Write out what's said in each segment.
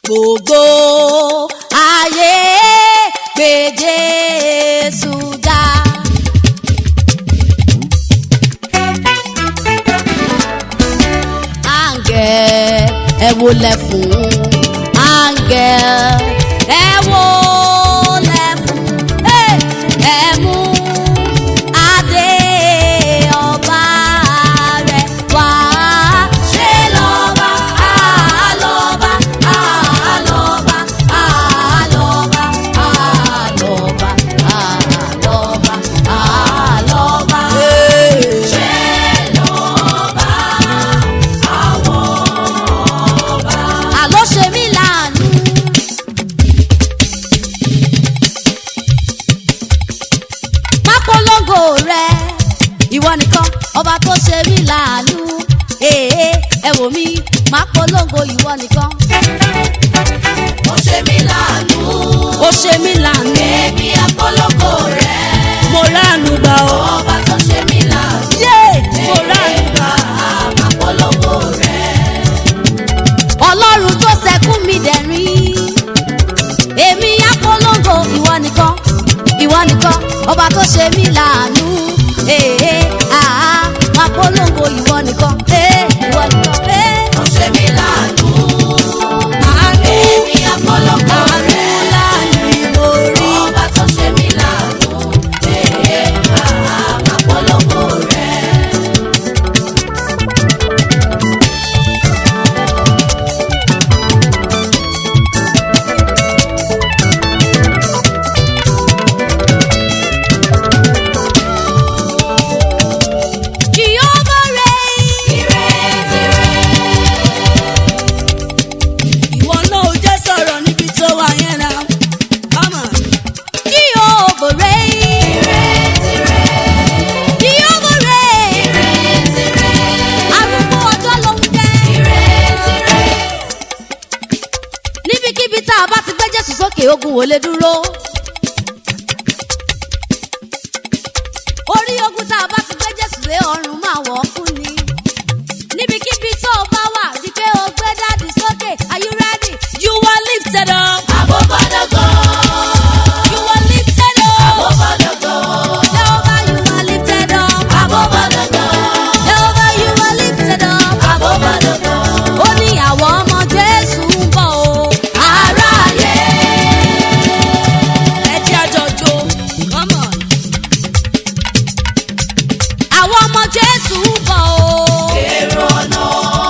gbogbo ayé gbé Jésù ga. Áńgẹ́l ẹ wólẹ̀ fún áńgẹ́l ẹ wólẹ̀ fún ẹ mú adé ọba rẹ̀ wá. Ṣé lọ́ba àlọ́ba àlọ́ba àlọ́ba àlọ́ba àlọ́ba àlọ́ba. Ṣé lọ́ba àwọn ọba. Àlọ́ ṣe mí láàánú. Má polongo rẹ̀ ìwọ nìkan ọba tó ṣe mí láàánú. Ẹ wò mí má polongo ìwọ nìkan. Ó ṣe mí láàánú. Ó ṣe mí láàánú. Èmi apolongo rẹ̀. Mo ránu gbà ó. Ọba tó ṣe mí láàánú. Mo ránu gbà. Apolongo rẹ̀. Ọlọ́run tó ṣẹkún mi dẹ̀rín. Èmi apolongo ìwọ nìkan. Ìwọ nìkan ọba tó ṣe mí láàánú. Má polongo ìwọ nìkan. Ìwọ nìkan. Ó ṣe mí láàánú. Èmi apolongo rẹ̀. Ọba tó ṣe mí láàánú. Apolongo rẹ̀. Jehovah reign. Ìwọ náà ò jẹ́ sọ̀rọ̀ níbi tó wà yẹn náà. Come on. Jehovah reign. Jehovah reign. Arúgbó ọjọ́ ló ń jẹ́. Níbikíbi tá a bá ti gbé Jésù sókè, ogun ò lè dúró. Orí ogun tá a bá ti gbé Jésù lé ọrùn máa wọ̀ ọ́ fún ni. Níbikíbi tó o bá wà, rí pé o gbé dádì sókè. Are you ready? You are lifted up. Abobodogo. You are lifted up. Abobodogo. Jehovah, you are lifted up. Abobodogo. Jehovah, you are lifted up. Abobodogo. Ó ní àwọn ọmọ Jésù ń bọ̀ o. Aráyé. Ẹ jẹ́ àjọjò. Come on. Àwọn ọmọ Jésù ń bọ̀ o. Èrò ọ̀nà.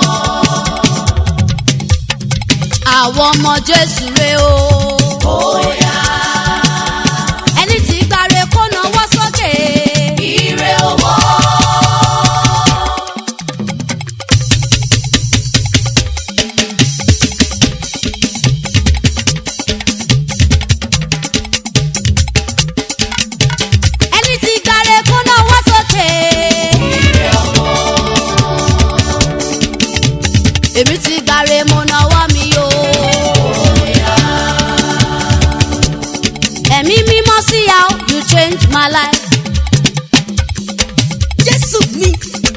Àwọn ọmọ Jésù rè o. Bóyá. Ẹni tí gbàre kó nawọ́ sókè. Ire owó. Ẹni tí gbàre kó nawọ́ sókè. Ire owó. Èmi ti gbàre mo nawọ́ mi o. Bóyá. Ẹ̀mí mímọ́ sí how you change my life. Jésù mi.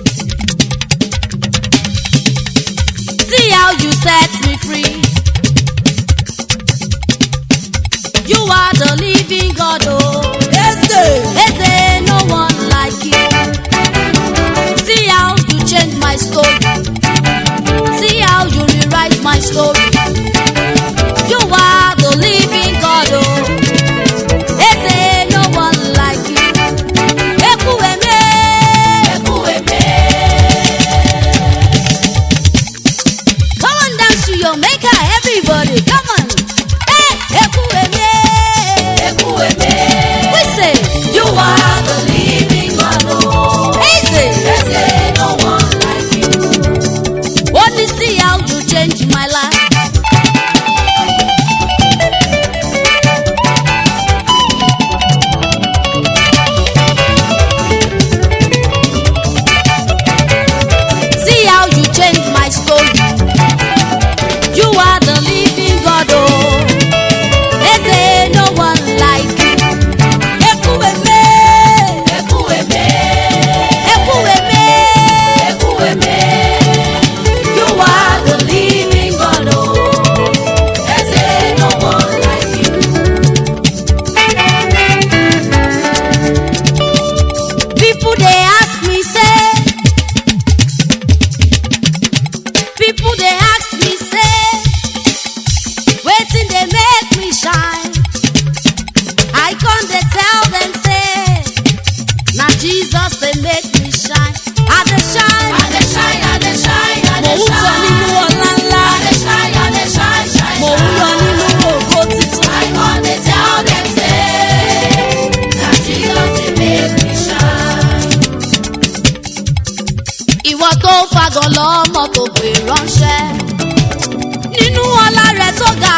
See how you set me free. You are the living God, oh. Eze, no one like you. See how you change my story. See how you rewrite my story. You are the living God, oh. Eze, no one like you. Ekuweme. Ekuweme. Come on, dance to your maker, everybody. Come on. Hey, Ekuweme. Ekuweme. We say, You are the living God, oh. Eze. Eze, no one like you. Only see how you change my life. See how you change my story. You are the living God, oh. Eze, no one like you. Ekuweme. Ekuweme. Ekuweme. Ekuweme. You are the living God, People they ask me say, wetin dey make me shine? I come dey tell them say, na Jesus dey make me shine. I dey shine, I dey shine, I dey shine, I mo dey ń sọ shine. nínú ọlá ńlá, I dey shine, I dey shine, shine, mo ń yọ nínú ògo titun. I come dey tell them say, na Jesus dey make me shine. Ìwọ tó ń fagọ̀ lọ́mọ tó gbé ránṣẹ́ nínú ọlá rẹ̀ tó ga.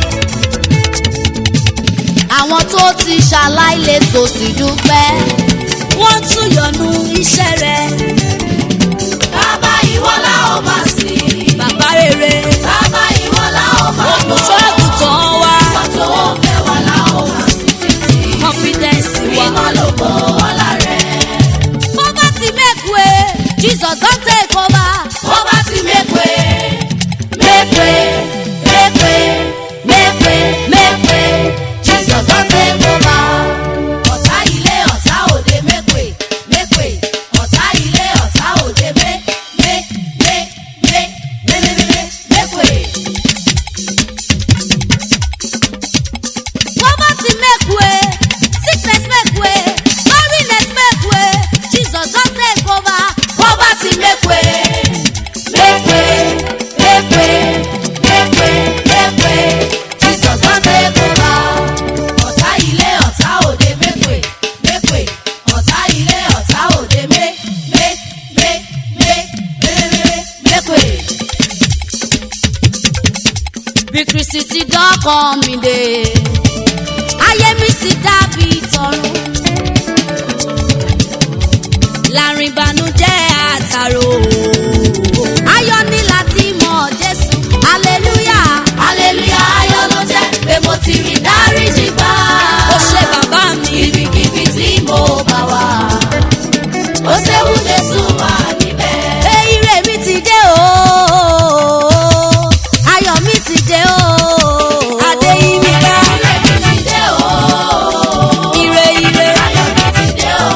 Àwọn tó ti ṣaláìlè tó sì dúpẹ́, wọ́n tún yọ̀nù iṣẹ́ rẹ̀. Bàbá ìwọ la ó máa sìn. Bàbá rere, Bàbá ìwọ la ó máa lọ. olùṣọ́-àgùntàn wa, Ìwọ tó fẹ́ wa la ó máa sìn títí. confidence wa. Mímọ́ lógo ọlá rẹ̀. Poverty make way, Jesus don take over. Poverty make way, Make way, make way, make way, make way, Jesus don take over. ọ̀tá ilé ọ̀tá òde make way, make way. Ọ̀tá ilé ọ̀tá òde make way. Poverty make way, sickness make way, barrenness make way, Jesus don take over. Poverty make way, Make way, make way, make way, make way, Jesus don take over. ọ̀tá ilé ọ̀tá òde make way, make way. Ọ̀tá ilé ọ̀tá òde make way. Bí Kristi ti dọ́kàn mi dé, ayé mi sì dàbí tọ̀run. Láàrin ìbànújẹ́ àtàrò, ayọ̀ ní láti mọ̀ Jésù. Hallelujah. Hallelujah, ayọ̀ ló jẹ́ pé mo ti rí dáríjì gbà. Ó ṣe bàbá mi. Ibikíbi tí mo bá wà, ó ṣeun Jésù wà níbẹ̀. Ire mi ti dé o, ayọ̀ mi ti dé o, adé yí mi ká. Ire mi ti dé o, Ire ire, ayọ̀ mi ti dé o.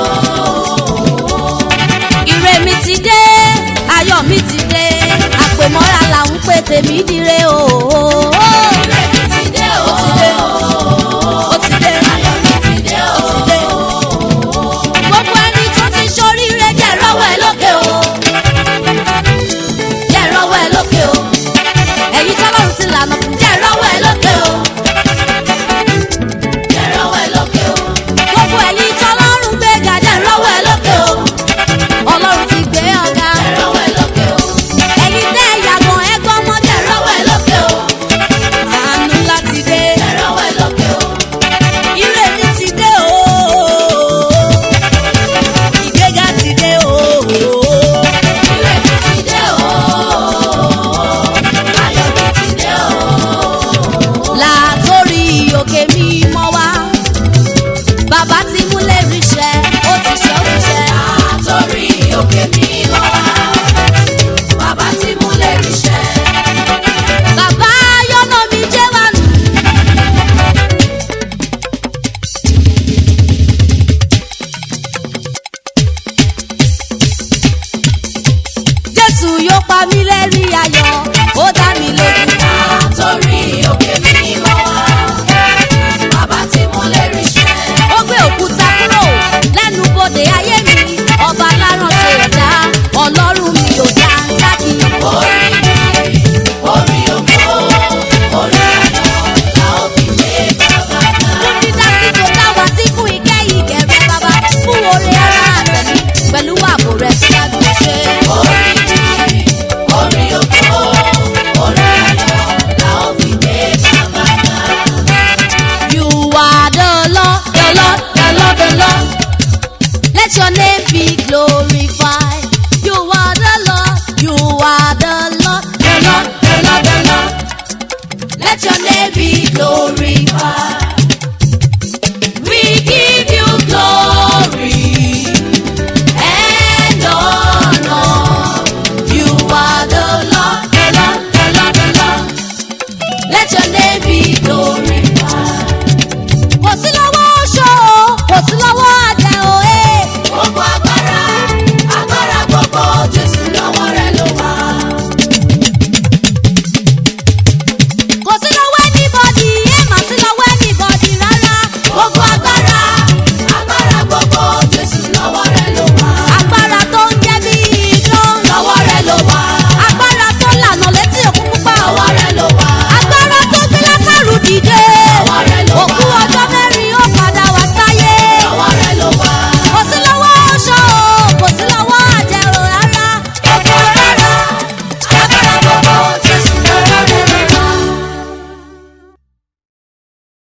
ire mi ti dé, ayọ̀ mi ti dé, àpèmọ́ra là ń pè tèmi dire o.